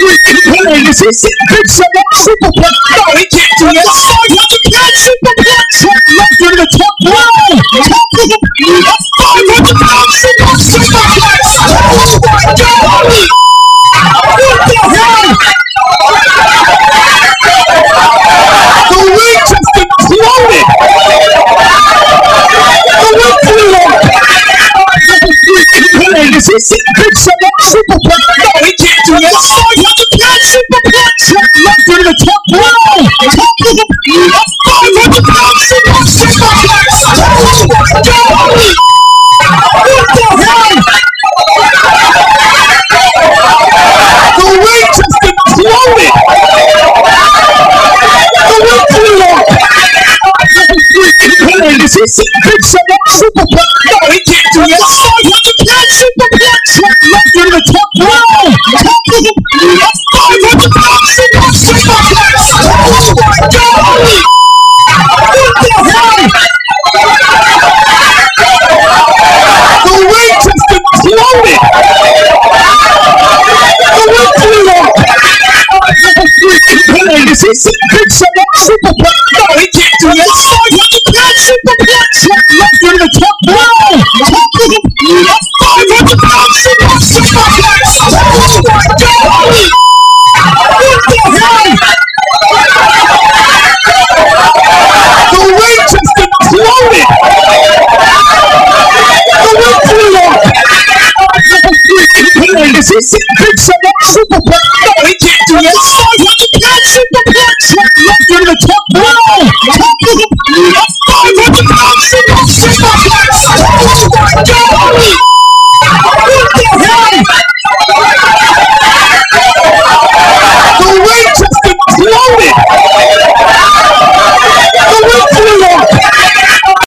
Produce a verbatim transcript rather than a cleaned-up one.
Is he sitting big show up Superplex? No, he can't do that. five hundred pound Superplex. Chuck left in the top row. five hundred pound Super Superplex. Oh my God! What the hell? The ring just exploded. The ring blew up. Is he sitting big show up Superplex? No, he can't do that. five hundred pound Superplex. Chuck left in the top row. five hundred pound Super Superplex. Oh my God! What the hell? The ring just exploded. The ring blew up. Is he sitting big show up Superplex? No, he can't do that. five hundred pound Superplex. Chuck left in the top row. five hundred pound Super Superplex. Oh my God! What the hell? The ring just exploded. The ring blew up. Is he sitting big show up Superplex? No, he can't do that. five hundred pound Superplex. Chuck left in the top row. five hundred pound Super Superplex. Oh my God! What the hell? The ring just exploded. The ring blew up. Is he sitting big show up Superplex? No, he can't do that. five hundred pound Superplex. Chuck left in the top row. five hundred pound Super Superplex. Oh my God!